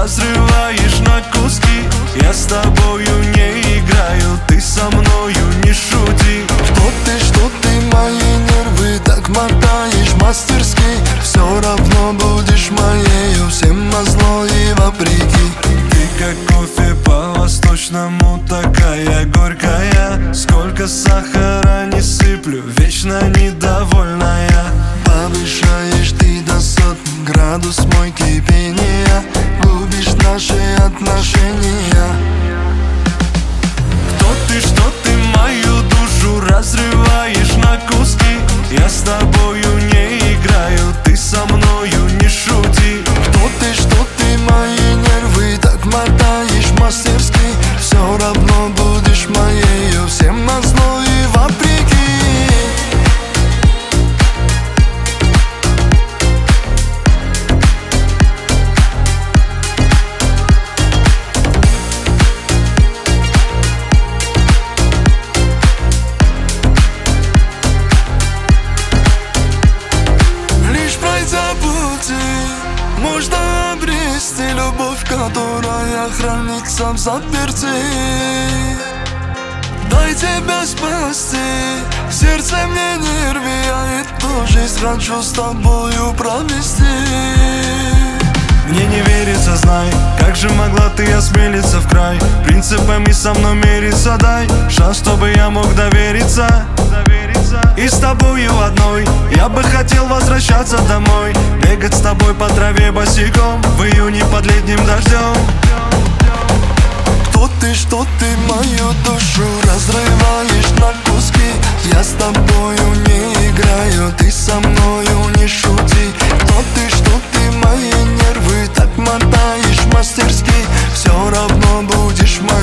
разрываешь на куски. Я с тобою не играю, ты со мною не шути. Что ты мои нервы так мотаешь мастерски. Все равно будешь моею, всем назло и вопреки. Ты как кофе по-восточному, такая горькая. Сколько сахара не сыплю, вечно недовольная. Повышаешь ты до сотни, градус мой кипения. Губишь наши отношения. Что ты мою душу разрываешь на куски. Я с тобою не играю, ты со мною не шути. Что ты мои нервы так мотаешь мастерски. Все равно будешь моею, всем назло и вопреки. Можно обрести любовь, которая хранится в заперти. Дай тебя спасти, сердце мне не рви. Я эту жизнь хочу с тобою провести. Мне не верится, знай, как же могла ты осмелиться в край. Принципами со мной мириться, дай шанс, чтобы я мог довериться. И с тобою одной я бы хотел возвращаться домой. Бегать с тобой по траве босиком в июне под летним дождем. Что ты мою душу разрываешь на куски. Я с тобою не играю, ты со мною не шути. Что ты мои нервы так мотаешь мастерски. Все равно будешь моей.